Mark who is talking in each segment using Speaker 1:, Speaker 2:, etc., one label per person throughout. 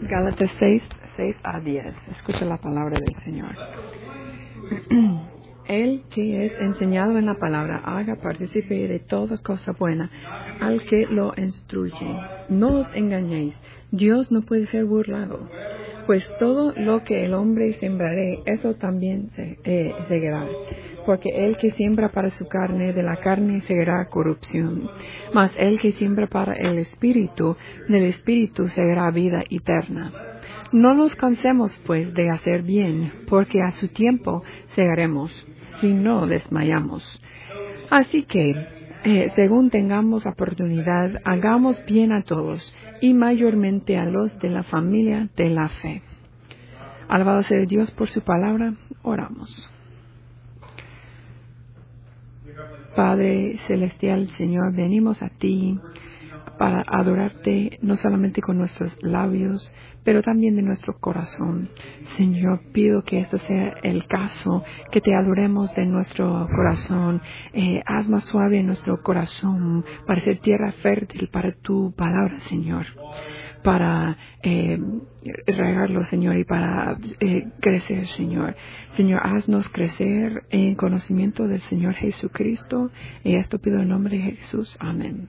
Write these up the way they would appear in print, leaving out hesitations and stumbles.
Speaker 1: Gálatas 6:6-10. Escucha la palabra del Señor. El que es enseñado en la palabra, haga partícipe de toda cosa buena al que lo instruye. No os engañéis, Dios no puede ser burlado. Pues todo lo que el hombre sembrare, eso también segará. Porque el que siembra para su carne, de la carne segará corrupción. Mas el que siembra para el Espíritu, del Espíritu segará vida eterna. No nos cansemos, pues, de hacer bien, porque a su tiempo segaremos, si no desmayamos. Así que, según tengamos oportunidad, hagamos bien a todos, y mayormente a los de la familia de la fe. Alabado sea Dios por su palabra, oramos. Padre Celestial, Señor, venimos a ti para adorarte no solamente con nuestros labios, pero también de nuestro corazón. Señor, pido que este sea el caso, que te adoremos de nuestro corazón. Haz más suave nuestro corazón para ser tierra fértil para tu palabra, Señor. Para regarlo, Señor, y para crecer, Señor. Señor, haznos crecer en conocimiento del Señor Jesucristo. Y esto pido en nombre de Jesús. Amén.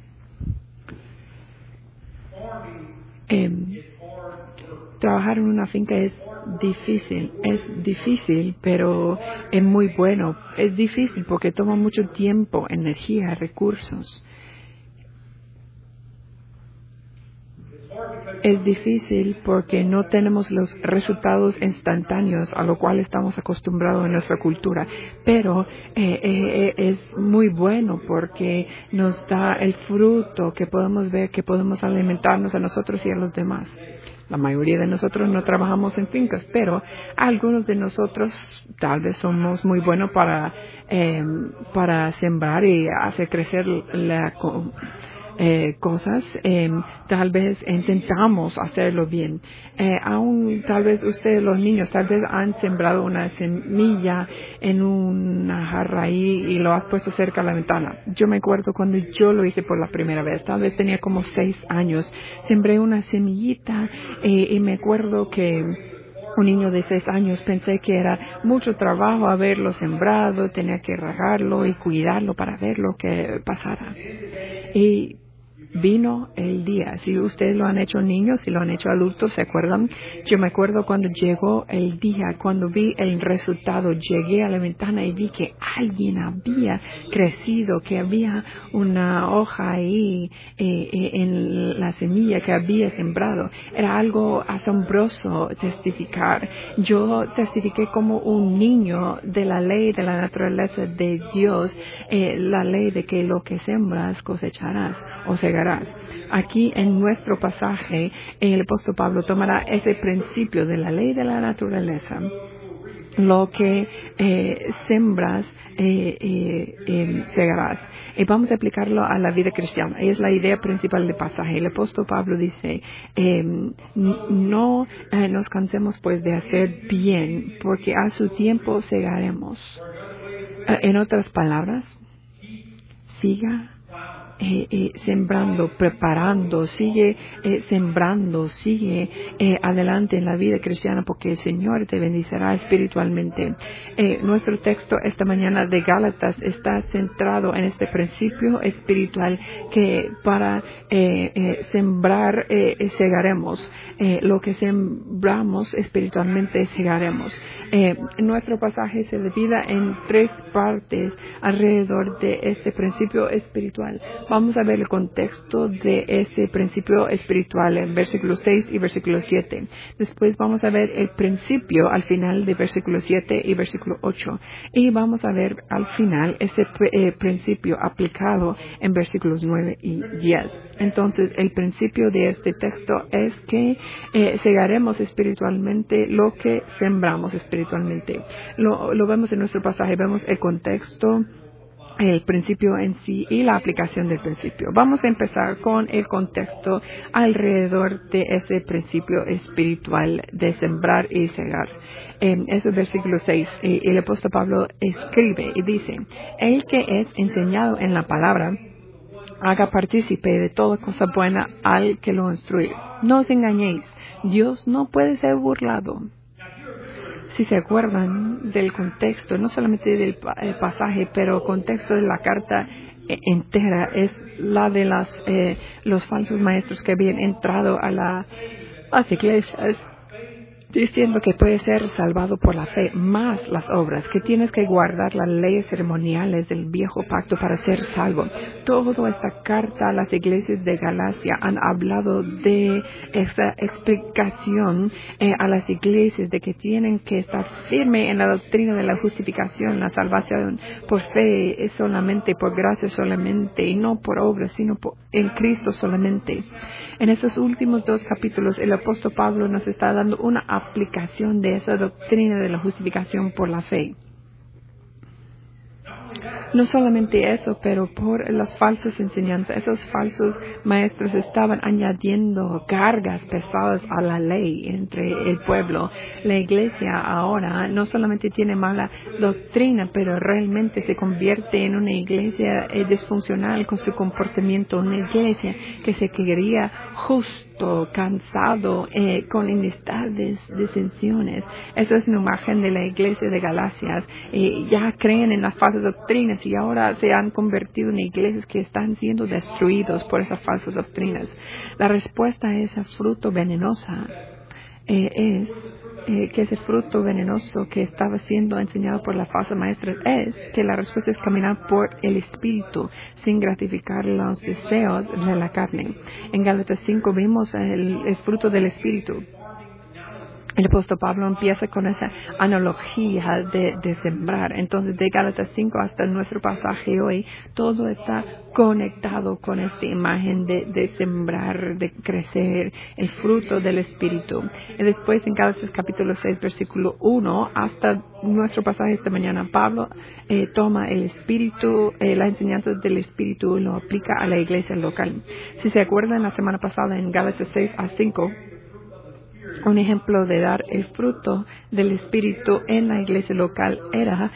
Speaker 1: Trabajar en una finca es difícil, pero es muy bueno. Es difícil porque toma mucho tiempo, energía, recursos. Es difícil porque no tenemos los resultados instantáneos a lo cual estamos acostumbrados en nuestra cultura, pero es muy bueno porque nos da el fruto que podemos ver, que podemos alimentarnos a nosotros y a los demás. La mayoría de nosotros no trabajamos en fincas, pero algunos de nosotros tal vez somos muy buenos para sembrar y hacer crecer cosas. Tal vez intentamos hacerlo bien. Aún tal vez ustedes, los niños, tal vez han sembrado una semilla en una jarra ahí y lo has puesto cerca de la ventana. Yo me acuerdo cuando yo lo hice por la primera vez, tal vez tenía como 6 años. Sembré una semillita y me acuerdo que un niño de 6 años pensé que era mucho trabajo haberlo sembrado, tenía que regarlo y cuidarlo para ver lo que pasara. Y vino el día. Si ustedes lo han hecho niños, si lo han hecho adultos, ¿se acuerdan? Yo me acuerdo cuando llegó el día, cuando vi el resultado, llegué a la ventana y vi que alguien había crecido, que había una hoja ahí en la semilla que había sembrado. Era algo asombroso testificar. Yo testifiqué como un niño de la ley de la naturaleza de Dios, la ley de que lo que sembras cosecharás o segarás. Aquí en nuestro pasaje, el apóstol Pablo tomará ese principio de la ley de la naturaleza. Lo que sembras, segarás. Y vamos a aplicarlo a la vida cristiana. Es la idea principal del pasaje. El apóstol Pablo dice, no nos cansemos pues de hacer bien, porque a su tiempo segaremos. En otras palabras, siga sembrando, preparando, sigue sembrando, sigue adelante en la vida cristiana porque el Señor te bendecirá espiritualmente. Nuestro texto esta mañana de Gálatas está centrado en este principio espiritual que para sembrar segaremos. Lo que sembramos espiritualmente segaremos. Nuestro pasaje se divide en 3 partes alrededor de este principio espiritual. Vamos a ver el contexto de ese principio espiritual en versículos 6 y versículo 7. Después vamos a ver el principio al final de versículo 7 y versículo 8. Y vamos a ver al final ese principio aplicado en versículos 9 y 10. Entonces, el principio de este texto es que segaremos espiritualmente lo que sembramos espiritualmente. Lo vemos en nuestro pasaje, vemos el contexto, el principio en sí y la aplicación del principio. Vamos a empezar con el contexto alrededor de ese principio espiritual de sembrar y segar. Es el versículo 6. El apóstol Pablo escribe y dice, el que es enseñado en la palabra, Haga partícipe de toda cosa buena al que lo instruye. No os engañéis, Dios no puede ser burlado. Si se acuerdan del contexto, no solamente del pasaje, pero el contexto de la carta entera es la de los falsos maestros que habían entrado a las iglesias diciendo que puede ser salvado por la fe, más las obras, que tienes que guardar las leyes ceremoniales del viejo pacto para ser salvo. Toda esta carta a las iglesias de Galacia han hablado de esa explicación a las iglesias de que tienen que estar firmes en la doctrina de la justificación, la salvación por fe solamente, por gracia solamente, y no por obras, sino en Cristo solamente. En estos últimos 2 capítulos, el apóstol Pablo nos está dando una aplicación de esa doctrina de la justificación por la fe. No solamente eso, pero por las falsas enseñanzas, esos falsos maestros estaban añadiendo cargas pesadas a la ley entre el pueblo. La iglesia ahora no solamente tiene mala doctrina, pero realmente se convierte en una iglesia disfuncional con su comportamiento, una iglesia que se quería justo, cansado, con enemistades, disensiones. Eso es una imagen de la iglesia de Galacia. Ya creen en las falsas doctrinas y ahora se han convertido en iglesias que están siendo destruidos por esas falsas doctrinas. La respuesta a ese fruto venenosa es que ese fruto venenoso que estaba siendo enseñado por las falsas maestras es que la respuesta es caminar por el Espíritu sin gratificar los deseos de la carne. En Gálatas 5 vimos el fruto del Espíritu. El apóstol Pablo empieza con esa analogía de sembrar. Entonces, de Gálatas 5 hasta nuestro pasaje hoy, todo está conectado con esta imagen de sembrar, de crecer, el fruto del Espíritu. Y después, en Gálatas capítulo 6, versículo 1, hasta nuestro pasaje esta mañana, Pablo toma el Espíritu, la enseñanza del Espíritu y lo aplica a la iglesia local. Si se acuerdan, la semana pasada, en Gálatas 6 a 5, un ejemplo de dar el fruto del Espíritu en la iglesia local era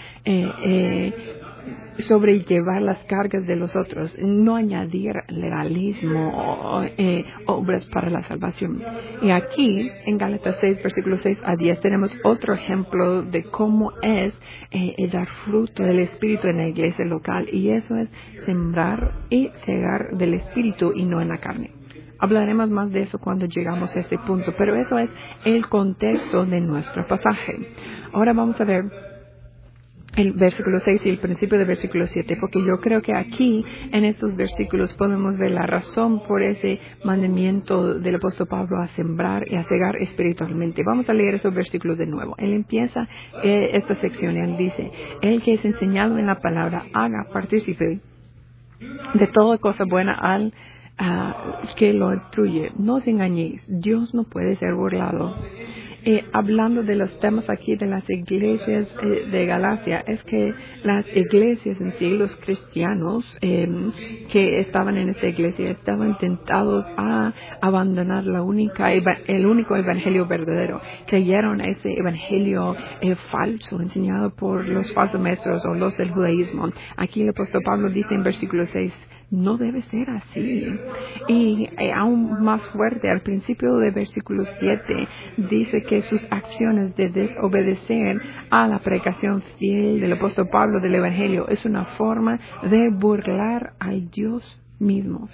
Speaker 1: sobrellevar las cargas de los otros, no añadir legalismo o obras para la salvación. Y aquí, en Gálatas 6, versículos 6 a 10, tenemos otro ejemplo de cómo es dar fruto del Espíritu en la iglesia local, y eso es sembrar y cegar del Espíritu y no en la carne. Hablaremos más de eso cuando llegamos a este punto, pero eso es el contexto de nuestro pasaje. Ahora vamos a ver el versículo 6 y el principio del versículo 7, porque yo creo que aquí, en estos versículos, podemos ver la razón por ese mandamiento del apóstol Pablo a sembrar y a cegar espiritualmente. Vamos a leer esos versículos de nuevo. Él empieza esta sección y él dice: el que es enseñado en la palabra, haga partícipe de toda cosa buena al que lo instruye. No os engañéis, Dios no puede ser burlado. Hablando de los temas aquí de las iglesias de Galacia, es que las iglesias en sí, los cristianos que estaban en esta iglesia, estaban tentados a abandonar el único evangelio verdadero. Creyeron ese evangelio falso, enseñado por los falsos maestros o los del judaísmo. Aquí el apóstol Pablo dice en versículo 6, no debe ser así. Y aún más fuerte, al principio del versículo 7, dice que sus acciones de desobedecer a la predicación fiel del apóstol Pablo del Evangelio es una forma de burlar al Dios mismo.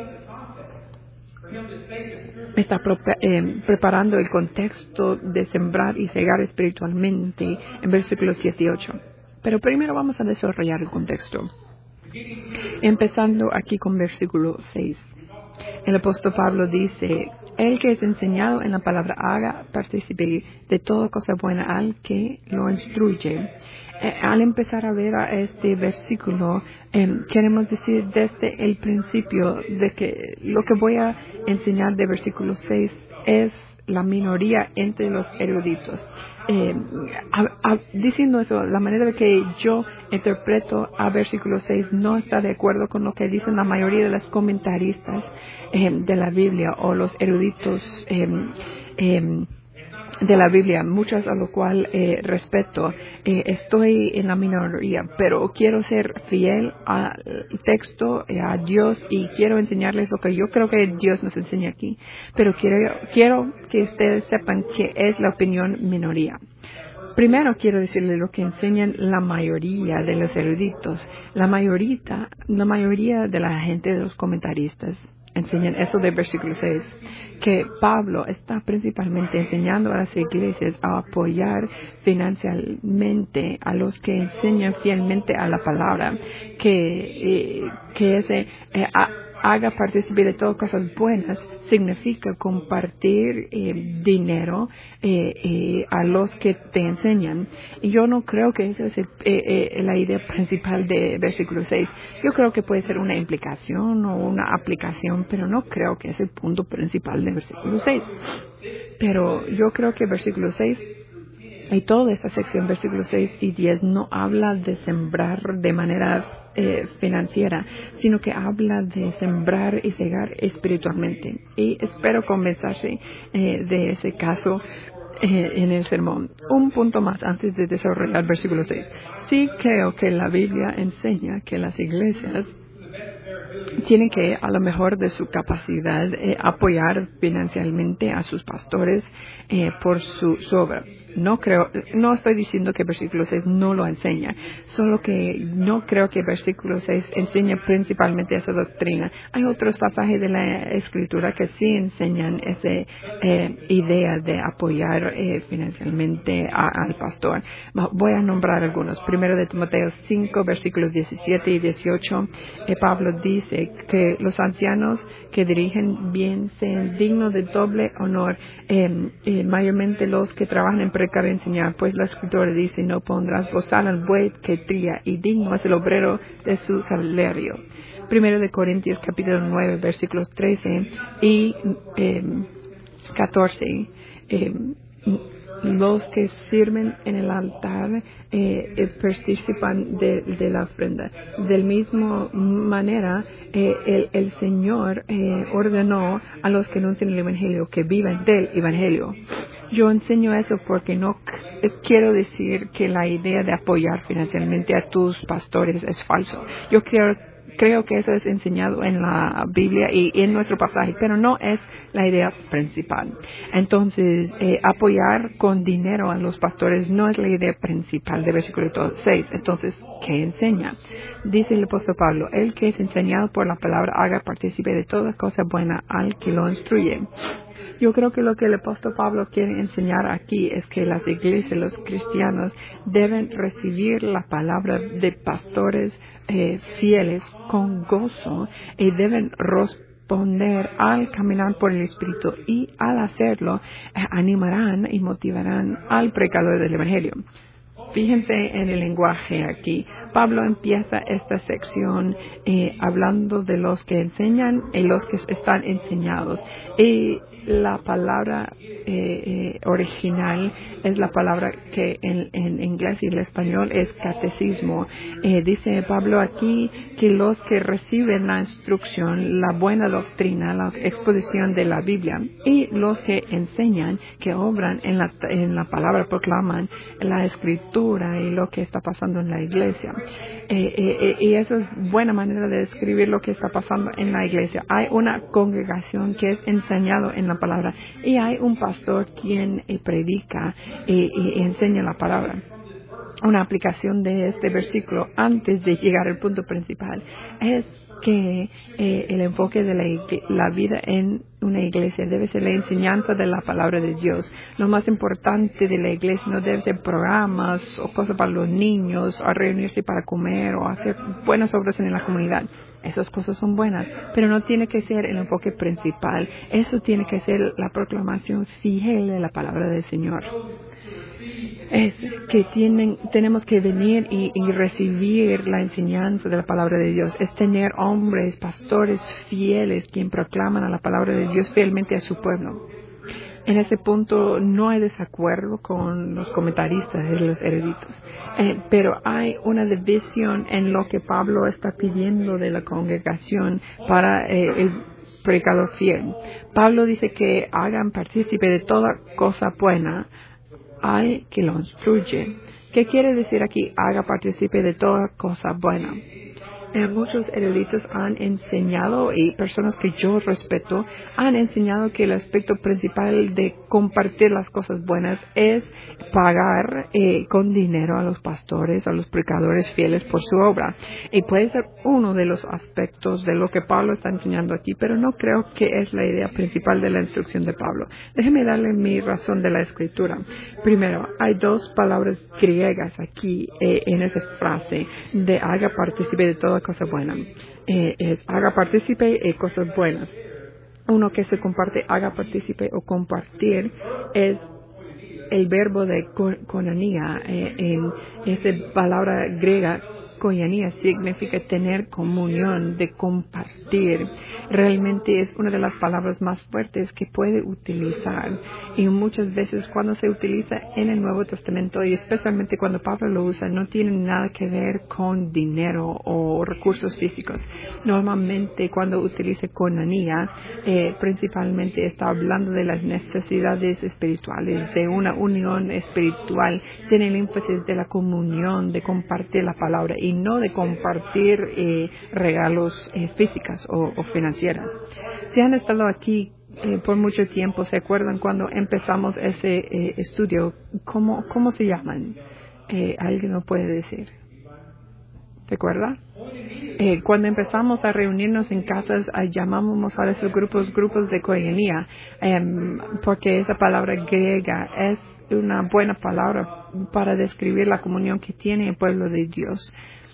Speaker 1: Está preparando el contexto de sembrar y cegar espiritualmente en versículos 7 y 8. Pero primero vamos a desarrollar el contexto. Empezando aquí con versículo 6. El apóstol Pablo dice: el que es enseñado en la palabra, haga partícipe de toda cosa buena al que lo instruye. Al empezar a ver a este versículo, queremos decir desde el principio de que lo que voy a enseñar de versículo 6 es la minoría entre los eruditos. Diciendo eso, la manera de que yo interpreto a versículo 6 no está de acuerdo con lo que dicen la mayoría de los comentaristas de la Biblia o los eruditos de la Biblia, muchas a lo cual respeto. Estoy en la minoría, pero quiero ser fiel al texto, a Dios, y quiero enseñarles lo que yo creo que Dios nos enseña aquí. Pero quiero que ustedes sepan que es la opinión minoría. Primero quiero decirles lo que enseñan la mayoría de los eruditos. La mayoría de la gente, de los comentaristas, enseñan eso de versículo 6, que Pablo está principalmente enseñando a las iglesias a apoyar financieramente a los que enseñan fielmente a la palabra, que haga participar de todas cosas buenas, significa compartir dinero a los que te enseñan. Y yo no creo que esa es la idea principal de versículo 6. Yo creo que puede ser una implicación o una aplicación, pero no creo que es el punto principal de versículo 6. Pero yo creo que versículo 6 y toda esta sección, versículos 6 y 10, no habla de sembrar de manera financiera, sino que habla de sembrar y cegar espiritualmente. Y espero convencerse de ese caso en el sermón. Un punto más antes de desarrollar versículo 6. Sí creo que la Biblia enseña que las iglesias tienen que, a lo mejor de su capacidad, apoyar financieramente a sus pastores por su obra. No estoy diciendo que versículo 6 no lo enseña, solo que no creo que versículo 6 enseña principalmente esa doctrina. Hay otros pasajes de la Escritura que sí enseñan esa idea de apoyar financieramente al pastor. Voy a nombrar algunos. Primero de Timoteo 5, versículos 17 y 18, Pablo dice que los ancianos que dirigen bien sean dignos de doble honor, mayormente los que trabajan en predicar y enseñar, pues la Escritura dice: no pondrás bozal al buey que tría, y digno es el obrero de su salario. Primero de Corintios capítulo 9, versículos 13 y 14. Los que sirven en el altar participan de la ofrenda. Del mismo manera, el Señor ordenó a los que anuncian el Evangelio que vivan del Evangelio. Yo enseño eso porque no quiero decir que la idea de apoyar financieramente a tus pastores es falso. Yo creo que eso es enseñado en la Biblia y en nuestro pasaje, pero no es la idea principal. Entonces, apoyar con dinero a los pastores no es la idea principal de versículo 6. Entonces, ¿qué enseña? Dice el apóstol Pablo: el que es enseñado por la palabra haga partícipe de toda cosa buena al que lo instruye. Yo creo que lo que el apóstol Pablo quiere enseñar aquí es que las iglesias, los cristianos, deben recibir la palabra de pastores fieles con gozo y deben responder al caminar por el Espíritu, y al hacerlo animarán y motivarán al predicador del Evangelio. Fíjense en el lenguaje aquí. Pablo empieza esta sección hablando de los que enseñan y los que están enseñados. Y la palabra original es la palabra que en inglés y en español es catecismo. Dice Pablo aquí que los que reciben la instrucción, la buena doctrina, la exposición de la Biblia, y los que enseñan, que obran en la palabra, proclaman la escritura y lo que está pasando en la iglesia. Y esa es buena manera de describir lo que está pasando en la iglesia. Hay una congregación que es enseñado en la palabra, y hay un pastor quien predica y enseña la palabra. Una aplicación de este versículo antes de llegar al punto principal es que el enfoque de la vida en una iglesia debe ser la enseñanza de la palabra de Dios. Lo más importante de la iglesia no debe ser programas o cosas para los niños, o reunirse para comer o hacer buenas obras en la comunidad. Esas cosas son buenas, pero no tiene que ser el enfoque principal. Eso tiene que ser la proclamación fiel de la palabra del Señor. Es que tenemos que venir y recibir la enseñanza de la palabra de Dios. Es tener hombres, pastores fieles, quien proclaman a la palabra de Dios fielmente a su pueblo. En ese punto no hay desacuerdo con los comentaristas y los eruditos, pero hay una división en lo que Pablo está pidiendo de la congregación para predicador fiel. Pablo dice que hagan partícipe de toda cosa buena al que lo instruye. ¿Qué quiere decir aquí? Haga partícipe de toda cosa buena. Muchos eruditos han enseñado, y personas que yo respeto, han enseñado que el aspecto principal de compartir las cosas buenas es pagar con dinero a los pastores, a los predicadores fieles por su obra. Y puede ser uno de los aspectos de lo que Pablo está enseñando aquí, pero no creo que es la idea principal de la instrucción de Pablo. Déjeme darle mi razón de la escritura. Primero, hay dos palabras griegas aquí en esa frase de haga partícipe de toda cosa buena. Es haga partícipe de cosas buenas. Uno que se comparte, haga partícipe o compartir, es el verbo de koinonia. En esta palabra griega, koinonia significa tener comunión, de compartir. Realmente es una de las palabras más fuertes que puede utilizar, y muchas veces cuando se utiliza en el Nuevo Testamento, y especialmente cuando Pablo lo usa, no tiene nada que ver con dinero o recursos físicos. Normalmente cuando utiliza koinonia, principalmente está hablando de las necesidades espirituales, de una unión espiritual. Tiene el énfasis de la comunión, de compartir la palabra, y no de compartir regalos físicas o financieras. Si han estado aquí por mucho tiempo, ¿se acuerdan cuando empezamos ese estudio? ¿Cómo se llaman? ¿Alguien lo puede decir? ¿Se acuerda? Cuando empezamos a reunirnos en casas, llamábamos a esos grupos de koinonia, porque esa palabra griega es una buena palabra para describir la comunión que tiene el pueblo de Dios,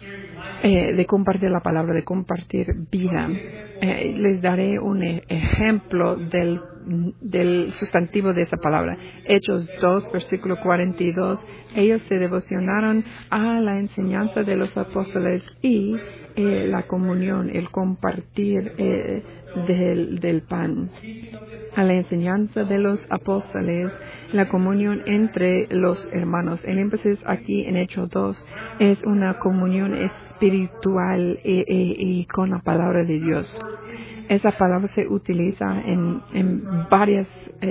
Speaker 1: de compartir la palabra, de compartir vida. Les daré un ejemplo del sustantivo de esa palabra. Hechos 2, versículo 42. Ellos se devocionaron a la enseñanza de los apóstoles y la comunión, el compartir del pan. A la enseñanza de los apóstoles, la comunión entre los hermanos. El énfasis aquí en Hechos 2 es una comunión espiritual y con la palabra de Dios. Esa palabra se utiliza en varias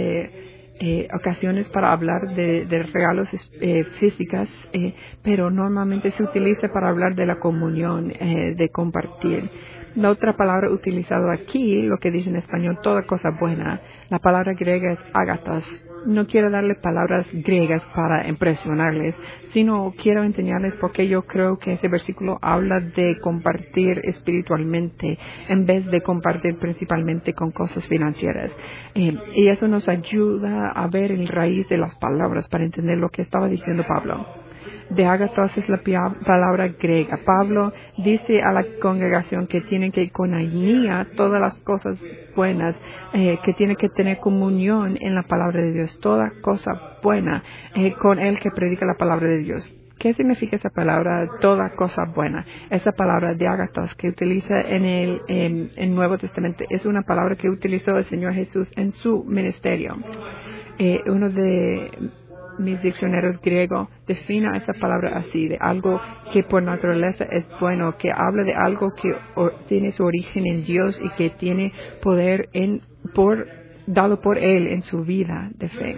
Speaker 1: ocasiones para hablar de regalos físicas, pero normalmente se utiliza para hablar de la comunión, de compartir. La otra palabra utilizada aquí, lo que dice en español, toda cosa buena, la palabra griega es agathos. No quiero darle palabras griegas para impresionarles, sino quiero enseñarles porque yo creo que ese versículo habla de compartir espiritualmente en vez de compartir principalmente con cosas financieras. Y eso nos ayuda a ver el raíz de las palabras para entender lo que estaba diciendo Pablo. De agathos es la palabra griega. Pablo dice a la congregación que tienen que koinonia todas las cosas buenas, que tiene que tener comunión en la palabra de Dios, toda cosa buena, con el que predica la palabra de Dios. ¿Qué significa esa palabra, toda cosa buena? Esa palabra de agathos que utiliza en el Nuevo Testamento es una palabra que utilizó el Señor Jesús en su ministerio. Uno de mis diccionarios griegos define esa palabra así, de algo que por naturaleza es bueno, que habla de algo que tiene su origen en Dios y que tiene poder dado por Él en su vida de fe.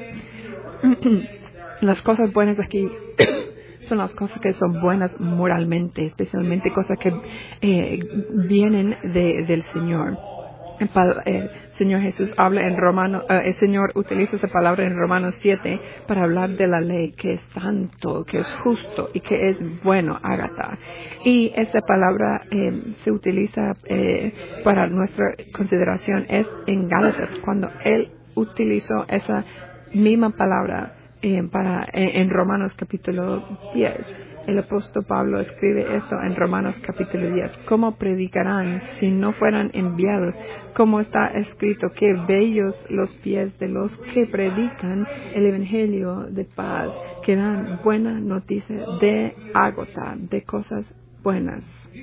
Speaker 1: Las cosas buenas aquí son las cosas que son buenas moralmente, especialmente cosas que vienen del Señor. El Señor Jesús habla en Romanos, el Señor utiliza esa palabra en Romanos 7 para hablar de la ley, que es santo, que es justo y que es bueno, ágata. Y esa palabra se utiliza para nuestra consideración es en Gálatas, cuando Él utilizó esa misma palabra en Romanos capítulo 10. El apóstol Pablo escribe esto en Romanos capítulo 10. ¿Cómo predicarán si no fueran enviados? Como está escrito, qué bellos los pies de los que predican el evangelio de paz, que dan buena noticia de ágota, de cosas buenas.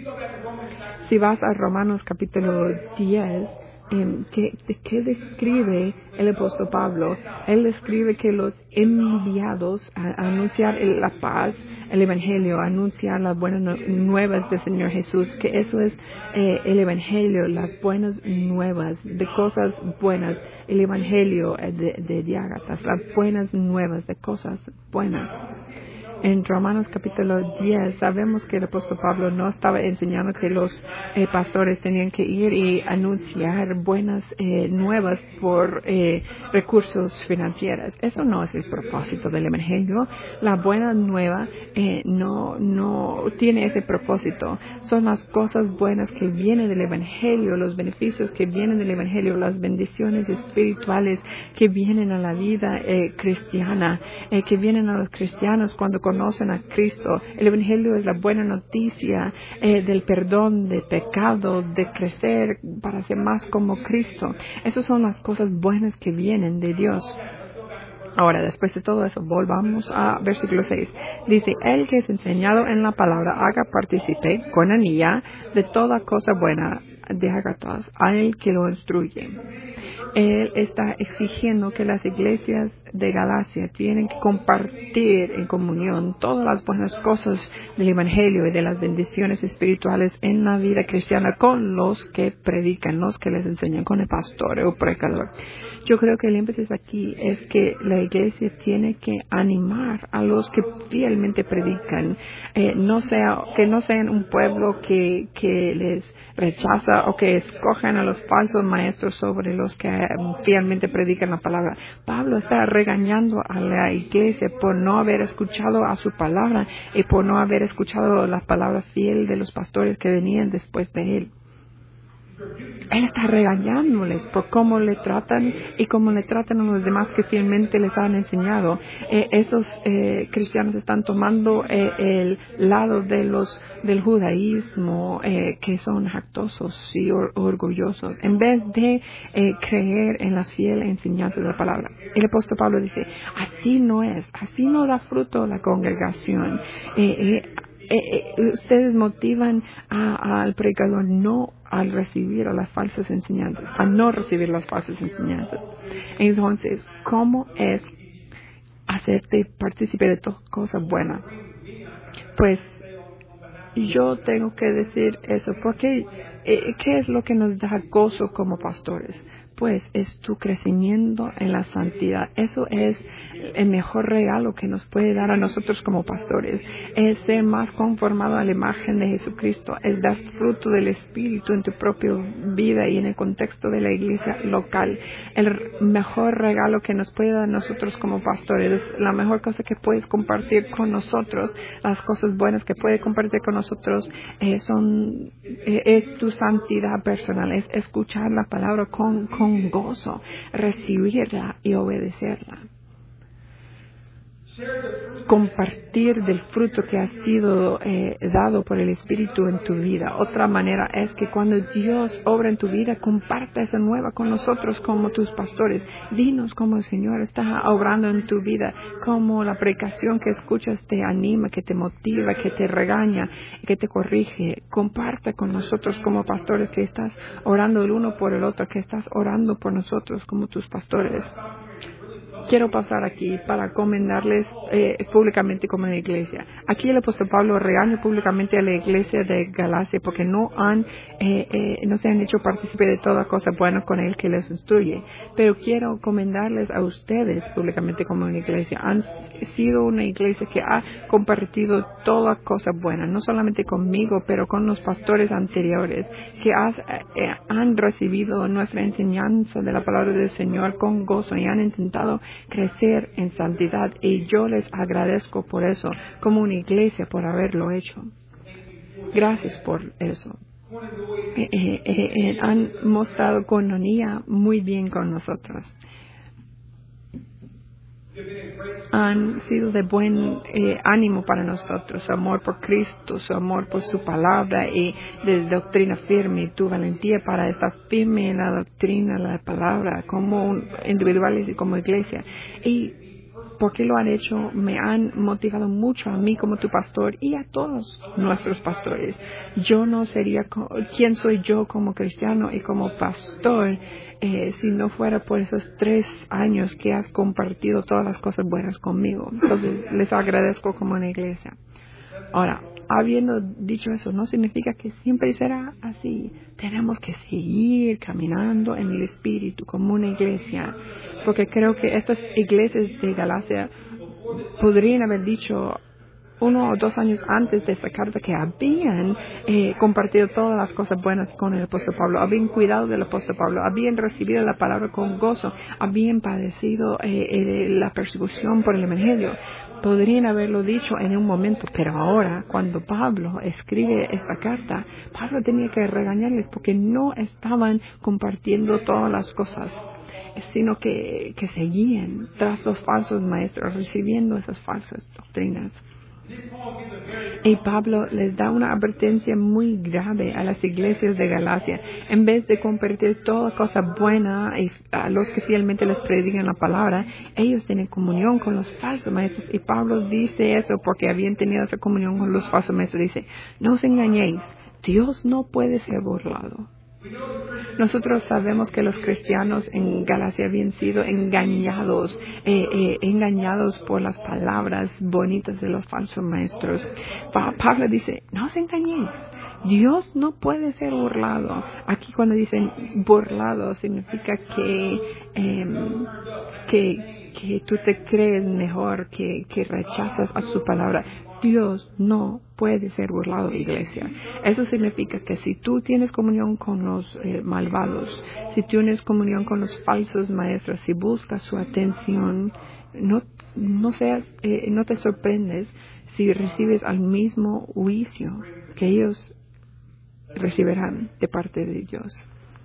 Speaker 1: Si vas a Romanos capítulo 10, ¿qué describe el apóstol Pablo? Él describe que los enviados a anunciar la paz, el Evangelio, anunciar las buenas nuevas del Señor Jesús, que eso es el Evangelio, las buenas nuevas de cosas buenas, el Evangelio de Diágatas, las buenas nuevas de cosas buenas. En Romanos capítulo 10 sabemos que el apóstol Pablo no estaba enseñando que los pastores tenían que ir y anunciar buenas nuevas por recursos financieros. Eso no es el propósito del Evangelio. La buena nueva no tiene ese propósito. Son las cosas buenas que vienen del Evangelio, los beneficios que vienen del Evangelio, las bendiciones espirituales que vienen a la vida cristiana, que vienen a los cristianos cuando conocen a Cristo. El Evangelio es la buena noticia del perdón de pecado, de crecer para ser más como Cristo. Esas son las cosas buenas que vienen de Dios. Ahora, después de todo eso, volvamos a versículo 6. Dice, el que es enseñado en la palabra, haga partícipe con anilla de toda cosa buena de Agatas, a él que lo instruye. Él está exigiendo que las iglesias de Galacia tienen que compartir en comunión todas las buenas cosas del Evangelio y de las bendiciones espirituales en la vida cristiana con los que predican, los que les enseñan, con el pastor o predicador. Yo creo que el énfasis aquí es que la iglesia tiene que animar a los que fielmente predican, que no sean un pueblo que les rechaza o que escojan a los falsos maestros sobre los que fielmente predican la palabra. Pablo está regañando a la iglesia por no haber escuchado a su palabra y por no haber escuchado la palabra fiel de los pastores que venían después de él. Él está regañándoles por cómo le tratan y cómo le tratan a los demás que fielmente les han enseñado. Esos cristianos están tomando el lado del judaísmo, que son jactosos y orgullosos, en vez de creer en la fiel enseñanza de la palabra. El apóstol Pablo dice, así no da fruto la congregación. Ustedes motivan al predicador no al recibir las falsas enseñanzas, a no recibir las falsas enseñanzas. Entonces, ¿cómo es hacerte partícipe de todas cosas buenas? Pues yo tengo que decir eso, porque ¿qué es lo que nos da gozo como pastores? Pues es tu crecimiento en la santidad. Eso es el mejor regalo que nos puede dar a nosotros como pastores. Es ser más conformado a la imagen de Jesucristo. Es dar fruto del Espíritu en tu propia vida y en el contexto de la iglesia local. El mejor regalo que nos puede dar a nosotros como pastores, la mejor cosa que puedes compartir con nosotros, las cosas buenas que puedes compartir con nosotros, es tu santidad personal, es escuchar la palabra con gozo, recibirla y obedecerla. Compartir del fruto que ha sido dado por el Espíritu en tu vida. Otra manera es que cuando Dios obra en tu vida, comparta esa nueva con nosotros como tus pastores. Dinos cómo el Señor está obrando en tu vida, cómo la predicación que escuchas te anima, que te motiva, que te regaña, que te corrige. Comparta con nosotros como pastores que estás orando el uno por el otro, que estás orando por nosotros como tus pastores. Quiero pasar aquí para comendarles públicamente como la iglesia. Aquí el apóstol Pablo regaña públicamente a la iglesia de Galacia porque no se han hecho partícipe de toda cosa buena con él que les instruye. Pero quiero comendarles a ustedes públicamente como una iglesia. Han sido una iglesia que ha compartido toda cosa buena, no solamente conmigo, pero con los pastores anteriores, que han recibido nuestra enseñanza de la palabra del Señor con gozo y han intentado crecer en santidad, y yo les agradezco por eso como una iglesia por haberlo hecho. Gracias por eso. Han mostrado coinonía muy bien con nosotros. Han sido de buen ánimo para nosotros, su amor por Cristo, su amor por su palabra y de doctrina firme, y tu valentía para estar firme en la doctrina, la palabra, como individuales y como iglesia. Y porque lo han hecho, me han motivado mucho a mí como tu pastor y a todos nuestros pastores. Yo no sería quien soy yo como cristiano y como pastor si no fuera por esos 3 años que has compartido todas las cosas buenas conmigo. Entonces les agradezco como una iglesia. Ahora, habiendo dicho eso, no significa que siempre será así. Tenemos que seguir caminando en el Espíritu como una iglesia, porque creo que estas iglesias de Galacia podrían haber dicho 1 o 2 años antes de esta carta que habían compartido todas las cosas buenas con el apóstol Pablo, habían cuidado del apóstol Pablo, habían recibido la palabra con gozo, habían padecido la persecución por el evangelio. Podrían haberlo dicho en un momento, pero ahora, cuando Pablo escribe esta carta, Pablo tenía que regañarles porque no estaban compartiendo todas las cosas, sino que seguían tras los falsos maestros, recibiendo esas falsas doctrinas. Y Pablo les da una advertencia muy grave a las iglesias de Galacia. En vez de compartir toda cosa buena y a los que fielmente les predican la palabra, ellos tienen comunión con los falsos maestros. Y Pablo dice eso porque habían tenido esa comunión con los falsos maestros. Dice, no os engañéis, Dios no puede ser burlado. Nosotros sabemos que los cristianos en Galacia habían sido engañados por las palabras bonitas de los falsos maestros. Pablo dice, no os engañéis, Dios no puede ser burlado. Aquí cuando dicen burlado significa que tú te crees mejor, que rechazas a su palabra. Dios no puede ser burlado, iglesia. Eso significa que si tú tienes comunión con los malvados, si tienes comunión con los falsos maestros, si buscas su atención, no te sorprendes si recibes al mismo juicio que ellos recibirán de parte de Dios.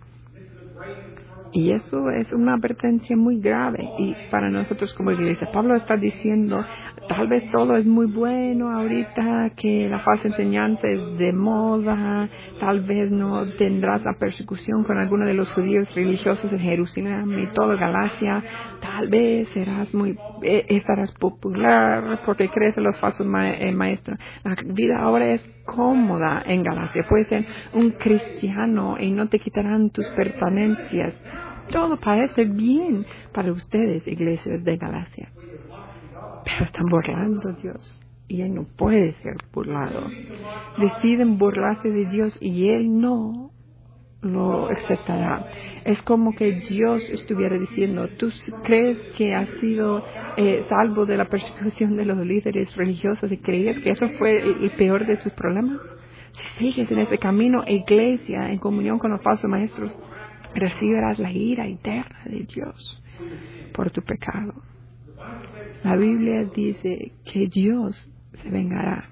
Speaker 1: Y eso es una advertencia muy grave y para nosotros como iglesia. Pablo está diciendo, tal vez todo es muy bueno ahorita, que la falsa enseñanza es de moda, tal vez no tendrás la persecución con alguno de los judíos religiosos en Jerusalén y toda Galacia, tal vez estarás popular porque crees en los falsos maestros. La vida ahora es cómoda en Galacia, puedes ser un cristiano y no te quitarán tus pertenencias. Todo parece bien para ustedes, iglesias de Galacia. Pero están burlando a Dios. Y Él no puede ser burlado. Deciden burlarse de Dios y Él no lo aceptará. Es como que Dios estuviera diciendo, ¿tú crees que has sido salvo de la persecución de los líderes religiosos y creías que eso fue el peor de tus problemas? Si sigues en ese camino, iglesia, en comunión con los falsos maestros, recibirás la ira eterna de Dios por tu pecado. La Biblia dice que Dios se vengará.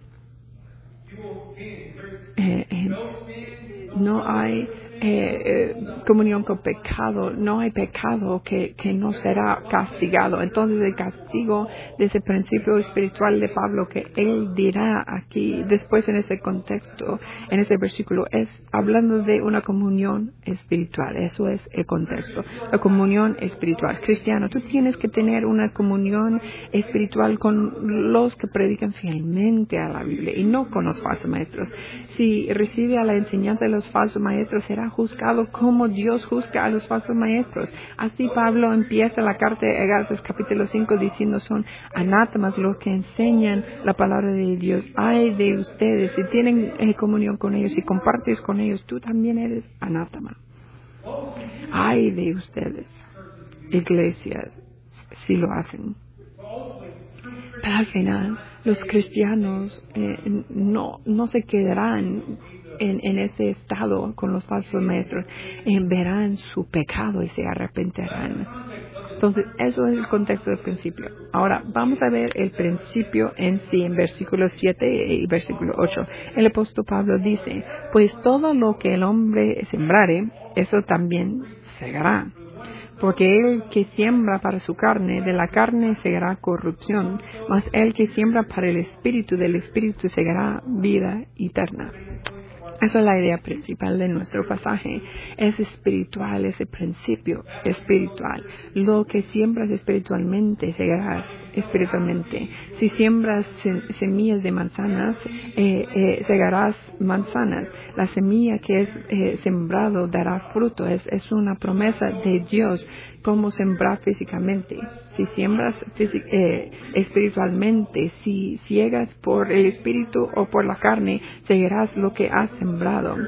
Speaker 1: No hay comunión con pecado, no hay pecado que no será castigado. Entonces el castigo de ese principio espiritual de Pablo que él dirá aquí, después en ese contexto, en ese versículo, es hablando de una comunión espiritual. Eso es el contexto, la comunión espiritual. Cristiano, tú tienes que tener una comunión espiritual con los que predican fielmente a la Biblia y no con los falsos maestros. Si recibe a la enseñanza de los falsos maestros, será juzgado como Dios juzga a los falsos maestros. Así Pablo empieza la carta de Gálatas capítulo 5 diciendo, son anátemas los que enseñan la palabra de Dios. Ay de ustedes, si tienen comunión con ellos, si compartes con ellos, tú también eres anátema. Ay de ustedes, iglesias, si lo hacen. Pero al final, los cristianos no se quedarán en ese estado con los falsos maestros. Verán su pecado y se arrepentirán. Entonces, eso es el contexto del principio. Ahora, vamos a ver el principio en sí, en versículos 7 y versículo 8. El apóstol Pablo dice, pues todo lo que el hombre sembrare, eso también segará. Porque el que siembra para su carne, de la carne segará corrupción, mas el que siembra para el Espíritu, del Espíritu segará vida eterna. Esa es la idea principal de nuestro pasaje. Es espiritual, ese principio espiritual. Lo que siembras espiritualmente, segarás espiritualmente. Si siembras semillas de manzanas, segarás manzanas. La semilla que es sembrado dará fruto. Es una promesa de Dios, como sembrar físicamente. Si siembras espiritualmente, si ciegas por el espíritu o por la carne, segarás lo que has sembrado.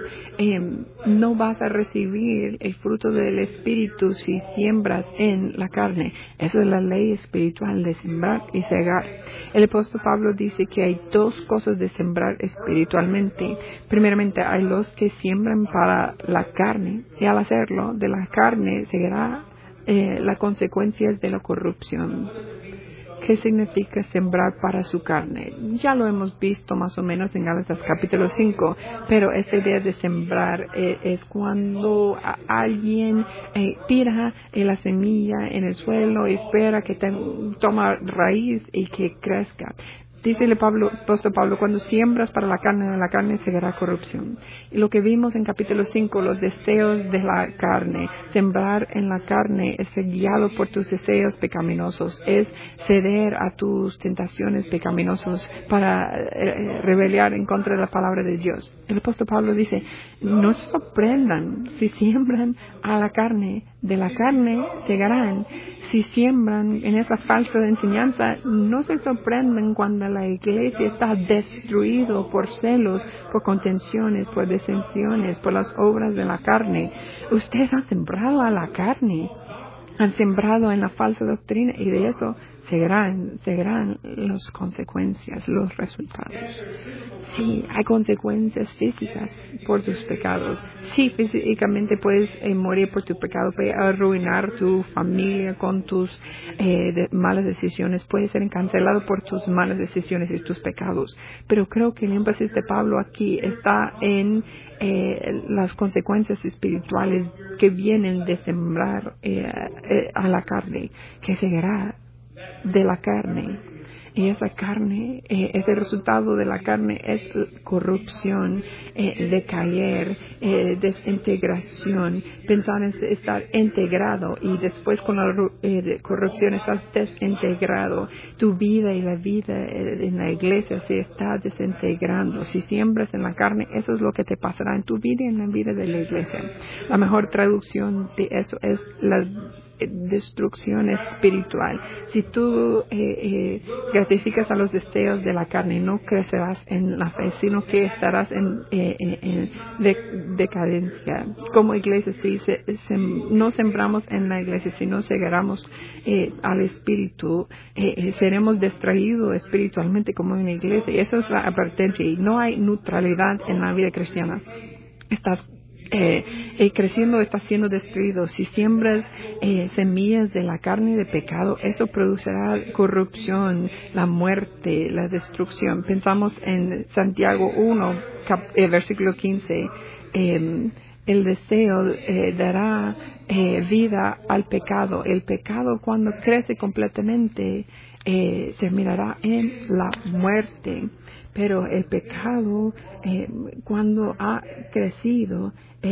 Speaker 1: No vas a recibir el fruto del espíritu si siembras en la carne. Eso es la ley espiritual de sembrar y segar. El apóstol Pablo dice que hay dos cosas de sembrar espiritualmente. Primeramente, hay los que siembran para la carne, y al hacerlo, de la carne segará las consecuencias de la corrupción. ¿Qué significa sembrar para su carne? Ya lo hemos visto más o menos en Gálatas capítulo 5, pero esta idea de sembrar es cuando alguien tira la semilla en el suelo y espera que toma raíz y que crezca. Dice el apóstol Pablo, cuando siembras para la carne segará corrupción. Y lo que vimos en capítulo 5, los deseos de la carne. Sembrar en la carne es ser guiado por tus deseos pecaminosos, es ceder a tus tentaciones pecaminosas para rebeliar en contra de la palabra de Dios. El apóstol Pablo dice, no se sorprendan si siembran a la carne, de la carne segarán. Si siembran en esa falsa enseñanza, no se sorprenden cuando la iglesia está destruida por celos, por contenciones, por disensiones, por las obras de la carne. Ustedes han sembrado a la carne, han sembrado en la falsa doctrina, y de eso seguirán las consecuencias, los resultados. Sí, hay consecuencias físicas por tus pecados. Sí, físicamente puedes morir por tu pecado, puedes arruinar tu familia con tus malas decisiones, puedes ser cancelado por tus malas decisiones y tus pecados. Pero creo que el énfasis de Pablo aquí está en las consecuencias espirituales que vienen de sembrar a la carne, que seguirá de la carne. Y esa carne, ese resultado de la carne es corrupción, decaer, desintegración, pensar en estar integrado, y después con la corrupción estás desintegrado. Tu vida y la vida en la iglesia se está desintegrando. Si siembras en la carne, eso es lo que te pasará en tu vida y en la vida de la iglesia. La mejor traducción de eso es la destrucción espiritual. Si tú gratificas a los deseos de la carne, no crecerás en la fe, sino que estarás en decadencia. Como iglesia, si no sembramos en la iglesia, si no segaramos al espíritu, seremos distraídos espiritualmente como en la iglesia. Y eso es la advertencia. Y no hay neutralidad en la vida cristiana. Estás creciendo, está siendo destruido. Si siembras semillas de la carne de pecado, eso producirá corrupción, la muerte, la destrucción. Pensamos en Santiago 1, versículo 15. El deseo dará vida al pecado. El pecado, cuando crece completamente, terminará en la muerte. Pero el pecado, cuando ha crecido,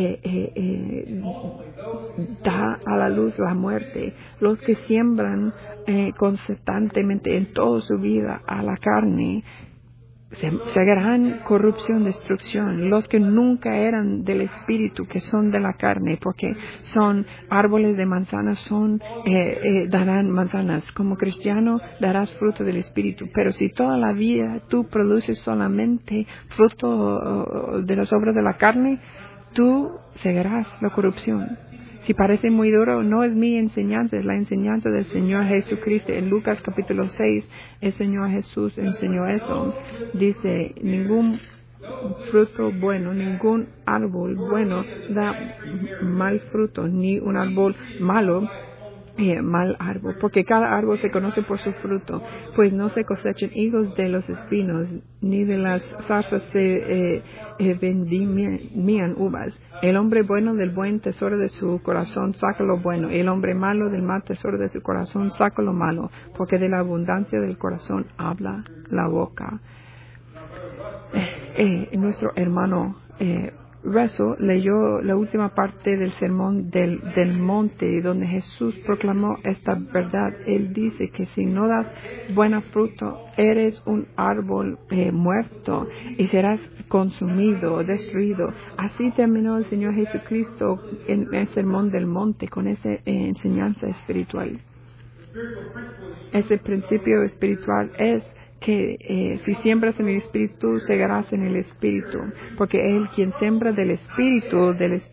Speaker 1: da a la luz la muerte. Los que siembran constantemente en toda su vida a la carne, segarán corrupción, destrucción. Los que nunca eran del espíritu, que son de la carne, porque son árboles de manzanas, darán manzanas. Como cristiano darás fruto del espíritu. Pero si toda la vida tú produces solamente fruto de las obras de la carne, tú segarás la corrupción. Si parece muy duro, no es mi enseñanza, es la enseñanza del Señor Jesucristo. En Lucas capítulo 6, el Señor Jesús enseñó eso. Dice, ningún fruto bueno, ningún árbol bueno da mal fruto, ni un árbol malo mal árbol, porque cada árbol se conoce por su fruto, pues no se cosechan higos de los espinos, ni de las zarzas se vendimian uvas. El hombre bueno del buen tesoro de su corazón saca lo bueno, y el hombre malo del mal tesoro de su corazón saca lo malo, porque de la abundancia del corazón habla la boca. Nuestro hermano rezo leyó la última parte del sermón del monte, donde Jesús proclamó esta verdad. Él dice que si no das buen fruto, eres un árbol muerto y serás consumido, destruido. Así terminó el Señor Jesucristo en el sermón del monte con esa enseñanza espiritual. Ese principio espiritual es que si siembras en el Espíritu, segarás en el Espíritu, porque Él quien siembra del Espíritu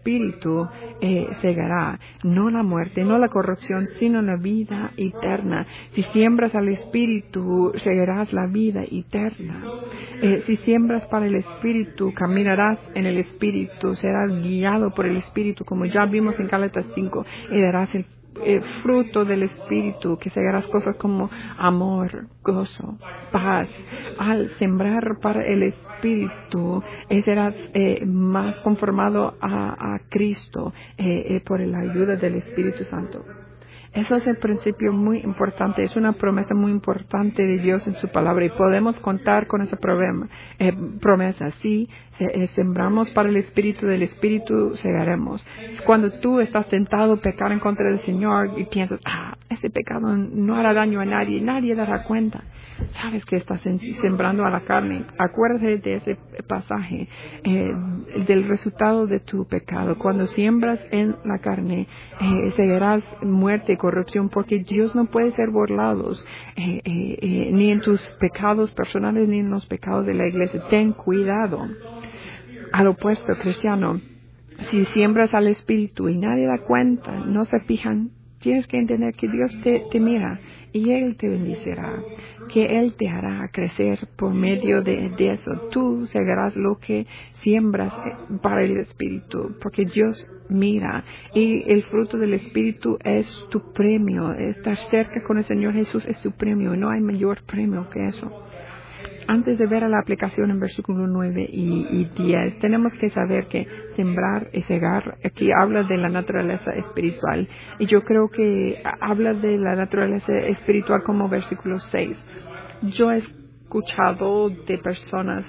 Speaker 1: segará, no la muerte, no la corrupción, sino la vida eterna. Si siembras al Espíritu, segarás la vida eterna. Si siembras para el Espíritu, caminarás en el Espíritu, serás guiado por el Espíritu, como ya vimos en Gálatas 5, y darás el fruto del Espíritu, que segarás cosas como amor, gozo, paz. Al sembrar para el Espíritu, serás más conformado a Cristo por la ayuda del Espíritu Santo. Eso es el principio muy importante, es una promesa muy importante de Dios en su palabra y podemos contar con esa promesa. Si sembramos para el Espíritu, del Espíritu segaremos. Cuando tú estás tentado a pecar en contra del Señor y piensas, ese pecado no hará daño a nadie, nadie dará cuenta. Sabes que estás sembrando a la carne. Acuérdate de ese pasaje, del resultado de tu pecado. Cuando siembras en la carne, segarás muerte y corrupción, porque Dios no puede ser burlado, ni en tus pecados personales, ni en los pecados de la iglesia. Ten cuidado. Al opuesto, cristiano, si siembras al Espíritu y nadie da cuenta, no se fijan, tienes que entender que Dios te mira y Él te bendecirá, que Él te hará crecer por medio de eso. Tú segarás lo que siembras para el Espíritu, porque Dios mira y el fruto del Espíritu es tu premio. Estar cerca con el Señor Jesús es tu premio, no hay mayor premio que eso. Antes de ver a la aplicación en versículo 9 y 10, tenemos que saber que sembrar y segar, aquí habla de la naturaleza espiritual. Y yo creo que habla de la naturaleza espiritual como versículo 6. Yo he escuchado de personas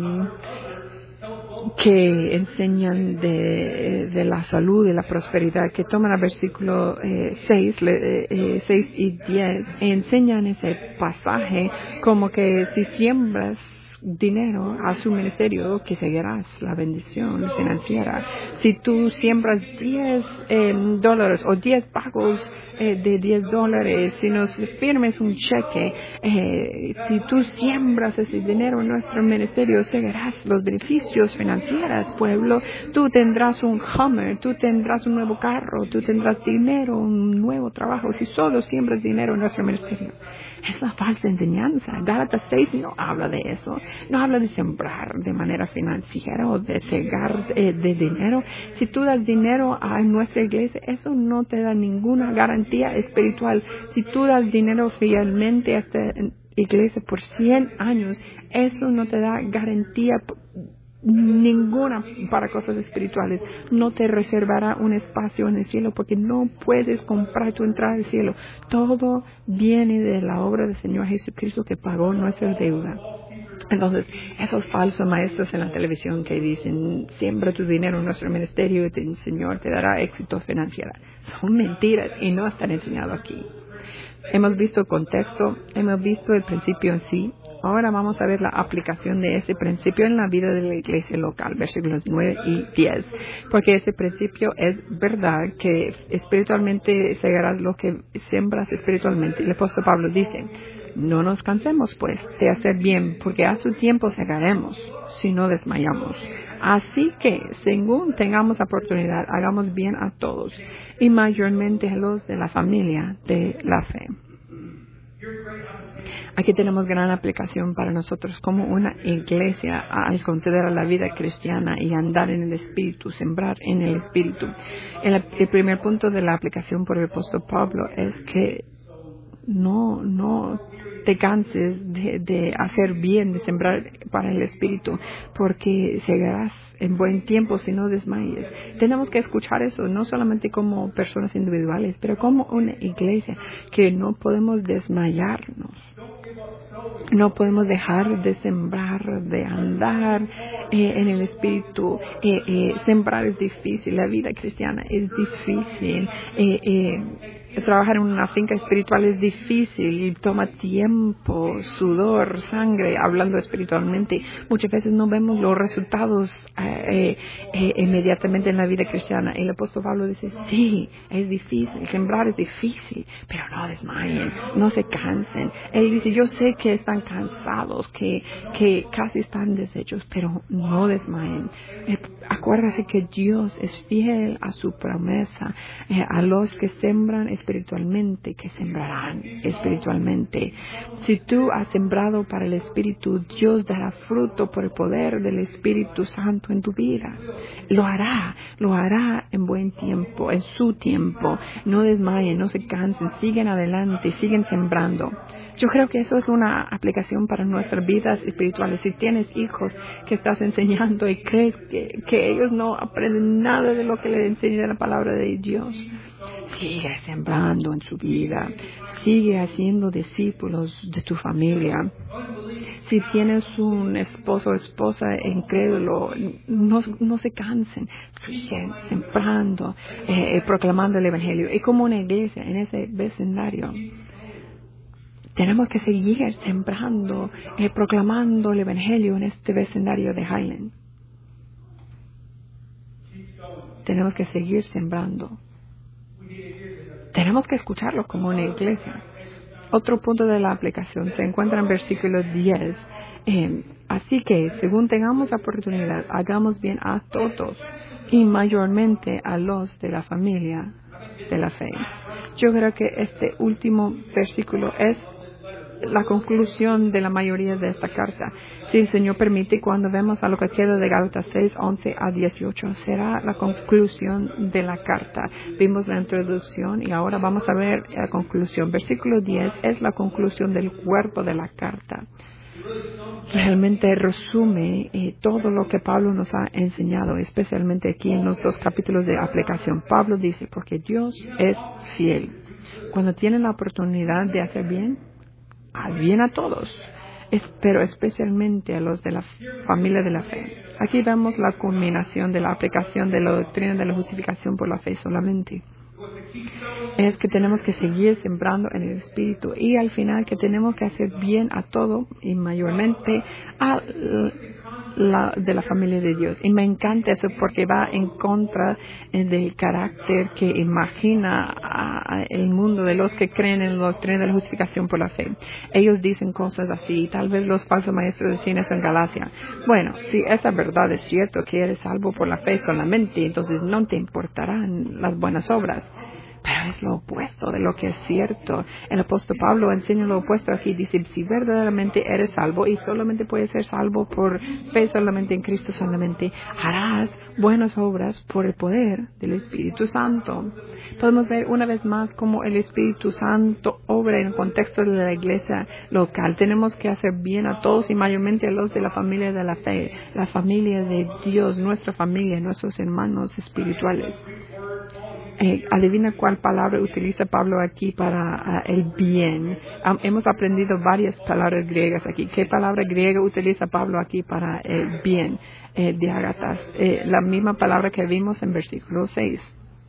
Speaker 1: que enseñan de la salud y la prosperidad, que toman el versículo 6 y 10 y enseñan ese pasaje como que si siembras dinero a su ministerio, que seguirás la bendición financiera. Si tú siembras $10 o 10 pagos de $10, si nos firmes un cheque, si tú siembras ese dinero en nuestro ministerio, seguirás los beneficios financieros, pueblo. Tú tendrás un Hummer, tú tendrás un nuevo carro, tú tendrás dinero, un nuevo trabajo, si solo siembras dinero en nuestro ministerio. Es la falsa enseñanza. Gálatas 6 no habla de eso. No habla de sembrar de manera financiera o de segar de dinero. Si tú das dinero a nuestra iglesia, eso no te da ninguna garantía espiritual. Si tú das dinero fielmente a esta iglesia por 100 años, eso no te da garantía ninguna para cosas espirituales. No te reservará un espacio en el cielo, porque no puedes comprar tu entrada al cielo. Todo viene de la obra del Señor Jesucristo, que pagó nuestra deuda. Entonces, esos falsos maestros en la televisión que dicen, siembra tu dinero en nuestro ministerio y el Señor te dará éxito financiero, son mentiras y no están enseñados aquí. Hemos visto el contexto, hemos visto el principio en sí. Ahora vamos a ver la aplicación de ese principio en la vida de la iglesia local, versículos 9 y 10. Porque ese principio es verdad, que espiritualmente segarás lo que siembras espiritualmente. El apóstol Pablo dice, no nos cansemos pues de hacer bien, porque a su tiempo segaremos, si no desmayamos. Así que, según tengamos oportunidad, hagamos bien a todos, y mayormente a los de la familia de la fe. Aquí tenemos gran aplicación para nosotros como una iglesia al considerar la vida cristiana y andar en el Espíritu, sembrar en el Espíritu. El primer punto de la aplicación por el apóstol Pablo es que no te canses de hacer bien, de sembrar para el Espíritu, porque segarás en buen tiempo si no desmayes. Tenemos que escuchar eso, no solamente como personas individuales, pero como una iglesia, que no podemos desmayarnos. No podemos dejar de sembrar, de andar en el Espíritu. Sembrar es difícil, la vida cristiana es difícil. Trabajar en una finca espiritual es difícil y toma tiempo, sudor, sangre, hablando espiritualmente. Muchas veces no vemos los resultados inmediatamente en la vida cristiana. El apóstol Pablo dice, sí, es difícil, sembrar es difícil, pero no desmayen, no se cansen. Él dice, yo sé que están cansados, que casi están deshechos, pero no desmayen. Acuérdate que Dios es fiel a su promesa. A los que sembran espiritualmente, que sembrarán espiritualmente. Si tú has sembrado para el Espíritu, Dios dará fruto por el poder del Espíritu Santo en tu vida. Lo hará en buen tiempo, en su tiempo. No desmayen, no se cansen, siguen adelante, siguen sembrando. Yo creo que eso es una aplicación para nuestras vidas espirituales. Si tienes hijos que estás enseñando y crees que ellos no aprenden nada de lo que les enseña la palabra de Dios, sigue sembrando en su vida. Sigue haciendo discípulos de tu familia. Si tienes un esposo o esposa incrédulo, no se cansen. Siguen sembrando, proclamando el Evangelio. Y como una iglesia en ese vecindario, tenemos que seguir sembrando, proclamando el Evangelio en este vecindario de Highland. Tenemos que seguir sembrando. Tenemos que escucharlo como una iglesia. Otro punto de la aplicación se encuentra en versículo 10. Así que, según tengamos oportunidad, hagamos bien a todos y mayormente a los de la familia de la fe. Yo creo que este último versículo es la conclusión de la mayoría de esta carta. Si el Señor permite, cuando vemos a lo que queda de Gálatas 6, 11 a 18, será la conclusión de la carta. Vimos la introducción y ahora vamos a ver la conclusión. Versículo 10 es la conclusión del cuerpo de la carta. Realmente resume todo lo que Pablo nos ha enseñado, especialmente aquí en los 2 capítulos de aplicación. Pablo dice, porque Dios es fiel. Cuando tienen la oportunidad de hacer bien, haz bien a todos, pero especialmente a los de la familia de la fe. Aquí vemos la culminación de la aplicación de la doctrina de la justificación por la fe solamente. Es que tenemos que seguir sembrando en el Espíritu y al final que tenemos que hacer bien a todo y mayormente a de la familia de Dios. Y me encanta eso porque va en contra del carácter que imagina el mundo de los que creen en la doctrina de la justificación por la fe. Ellos dicen cosas así, tal vez los falsos maestros decían eso en Galacia. Bueno, si esa verdad es cierto, que eres salvo por la fe solamente, entonces no te importarán las buenas obras. Pero es lo opuesto de lo que es cierto. El apóstol Pablo enseña lo opuesto aquí. Dice, si verdaderamente eres salvo y solamente puedes ser salvo por fe solamente en Cristo solamente, harás buenas obras por el poder del Espíritu Santo. Podemos ver una vez más cómo el Espíritu Santo obra en el contexto de la iglesia local. Tenemos que hacer bien a todos y mayormente a los de la familia de la fe, la familia de Dios, nuestra familia, nuestros hermanos espirituales. Adivina cuál palabra utiliza Pablo aquí para el bien. Hemos aprendido varias palabras griegas aquí. ¿Qué palabra griega utiliza Pablo aquí para el bien? Diágatas. La misma palabra que vimos en versículo 6.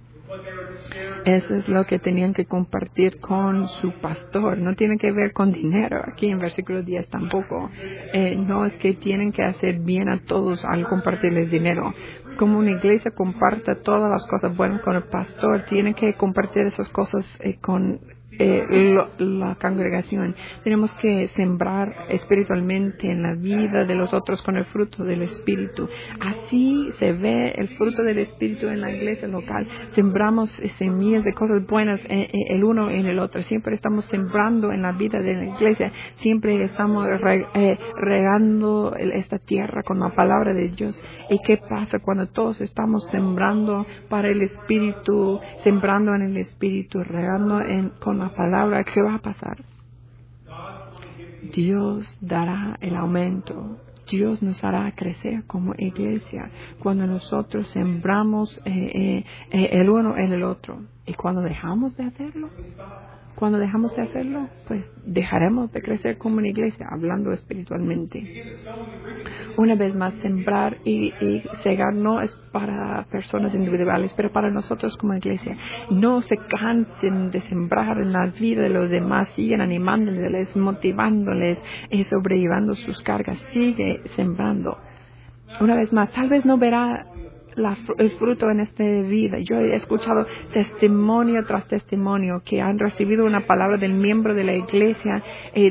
Speaker 1: Eso es lo que tenían que compartir con su pastor. No tiene que ver con dinero. Aquí en versículo 10 tampoco. No es que tienen que hacer bien a todos al compartirles dinero. Como una iglesia comparta todas las cosas buenas con el pastor, tiene que compartir esas cosas con la congregación. Tenemos que sembrar espiritualmente en la vida de los otros con el fruto del Espíritu. Así se ve el fruto del Espíritu en la iglesia local. Sembramos semillas de cosas buenas el uno en el otro. Siempre estamos sembrando en la vida de la iglesia. Siempre estamos regando esta tierra con la palabra de Dios. ¿Y qué pasa cuando todos estamos sembrando para el Espíritu, sembrando en el Espíritu, regando con la palabra? ¿Qué va a pasar? Dios dará el aumento. Dios nos hará crecer como iglesia cuando nosotros sembramos el uno en el otro. Y cuando dejamos de hacerlo, Cuando dejamos de hacerlo, pues dejaremos de crecer como una iglesia, hablando espiritualmente. Una vez más, sembrar y cegar no es para personas individuales, pero para nosotros como iglesia. No se cansen de sembrar en la vida de los demás, siguen animándoles, motivándoles, sobrellevando sus cargas, sigue sembrando. Una vez más, tal vez no verá el fruto en esta vida. Yo he escuchado testimonio tras testimonio que han recibido una palabra del miembro de la iglesia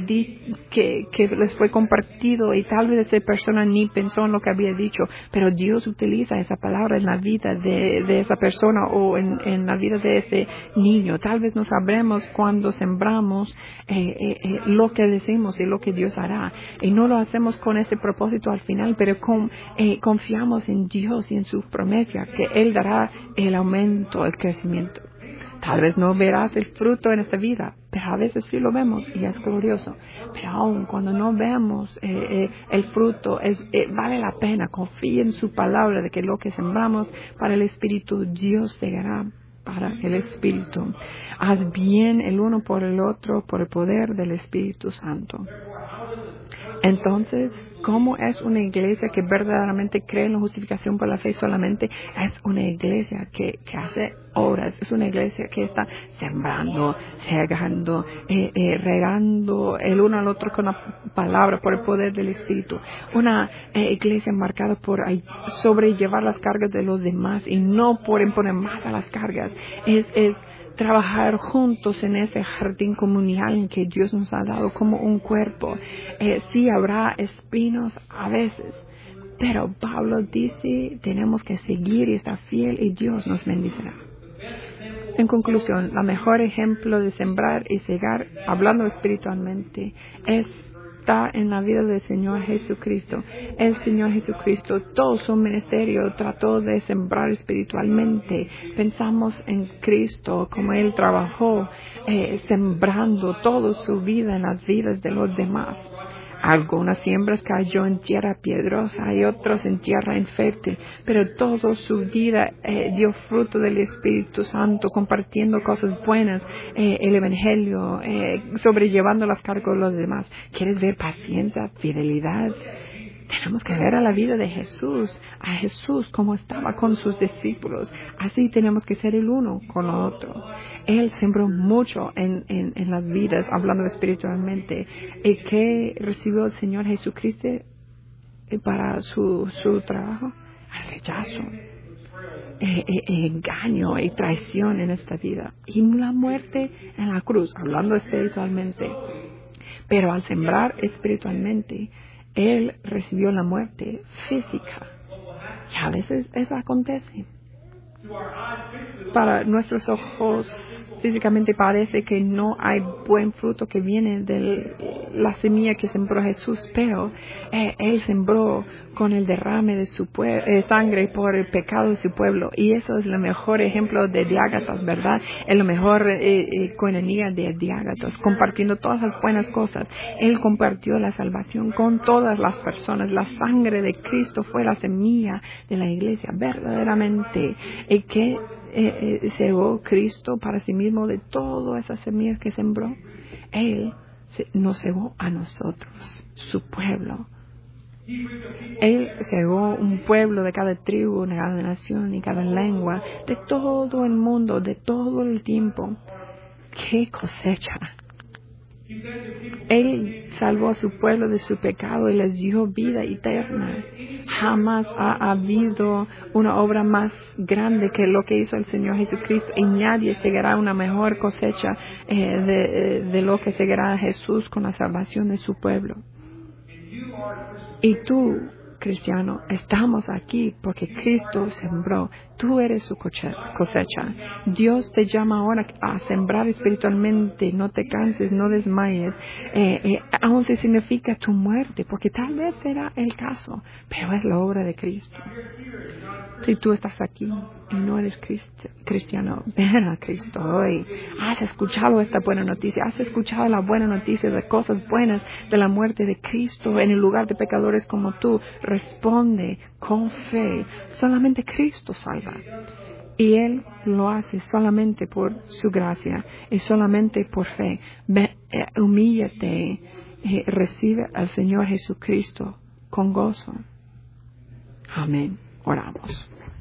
Speaker 1: que les fue compartido y tal vez esa persona ni pensó en lo que había dicho, pero Dios utiliza esa palabra en la vida de esa persona o en la vida de ese niño. Tal vez no sabremos cuando sembramos lo que decimos y lo que Dios hará, y no lo hacemos con ese propósito al final, pero confiamos en Dios y en su promesa que Él dará el aumento, el crecimiento. Tal vez no verás el fruto en esta vida, pero a veces sí lo vemos y es glorioso. Pero aún cuando no vemos el fruto, vale la pena. Confía en su palabra de que lo que sembramos para el Espíritu, Dios llegará para el Espíritu. Haz bien el uno por el otro por el poder del Espíritu Santo. Entonces, ¿cómo es una iglesia que verdaderamente cree en la justificación por la fe solamente? Es una iglesia que hace obras, es una iglesia que está sembrando, segando, regando el uno al otro con la palabra por el poder del Espíritu. Una iglesia marcada por sobrellevar las cargas de los demás y no por imponer más a las cargas. Es trabajar juntos en ese jardín comunal que Dios nos ha dado como un cuerpo. Sí habrá espinos a veces, pero Pablo dice tenemos que seguir y estar fiel y Dios nos bendecirá. En conclusión, el mejor ejemplo de sembrar y cegar, hablando espiritualmente, está en la vida del Señor Jesucristo. El Señor Jesucristo, todo su ministerio trató de sembrar espiritualmente. Pensamos en Cristo, como Él trabajó sembrando toda su vida en las vidas de los demás. Algunas siembras cayó en tierra piedrosa y otros en tierra infértil, pero toda su vida dio fruto del Espíritu Santo, compartiendo cosas buenas, el Evangelio, sobrellevando las cargas de los demás. ¿Quieres ver paciencia, fidelidad? Tenemos que ver a la vida de Jesús, a Jesús como estaba con sus discípulos. Así tenemos que ser el uno con el otro. Él sembró mucho en las vidas, hablando espiritualmente. ¿Qué recibió el Señor Jesucristo para su trabajo? El rechazo, engaño y traición en esta vida. Y la muerte en la cruz, hablando espiritualmente. Pero al sembrar espiritualmente, Él recibió la muerte física. Y a veces eso acontece. Para nuestros ojos físicamente parece que no hay buen fruto que viene de la semilla que sembró Jesús, pero Él sembró con el derrame de su sangre por el pecado de su pueblo. Y eso es el mejor ejemplo de diágatas, ¿verdad? Es la mejor coinonía de diágatas, compartiendo todas las buenas cosas. Él compartió la salvación con todas las personas. La sangre de Cristo fue la semilla de la iglesia, verdaderamente. Y que cegó Cristo para sí mismo de todas esas semillas que sembró. Él nos cegó a nosotros, su pueblo. Él cegó un pueblo de cada tribu, de cada nación y cada lengua, de todo el mundo, de todo el tiempo. ¡Qué cosecha! Él salvó a su pueblo de su pecado y les dio vida eterna. Jamás ha habido una obra más grande que lo que hizo el Señor Jesucristo, y nadie cegará una mejor cosecha de lo que cegará Jesús con la salvación de su pueblo. Y tú, cristiano, estamos aquí porque Cristo sembró. Tú eres su cosecha. Dios te llama ahora a sembrar espiritualmente. No te canses, no desmayes. Aún se significa tu muerte, porque tal vez será el caso, pero es la obra de Cristo. Si tú estás aquí y no eres cristiano, ven a Cristo hoy. Has escuchado esta buena noticia. Has escuchado la buena noticia de cosas buenas de la muerte de Cristo en el lugar de pecadores como tú. Responde con fe. Solamente Cristo salva. Y Él lo hace solamente por su gracia y solamente por fe. Humíllate, recibe al Señor Jesucristo con gozo. Amén. Oramos.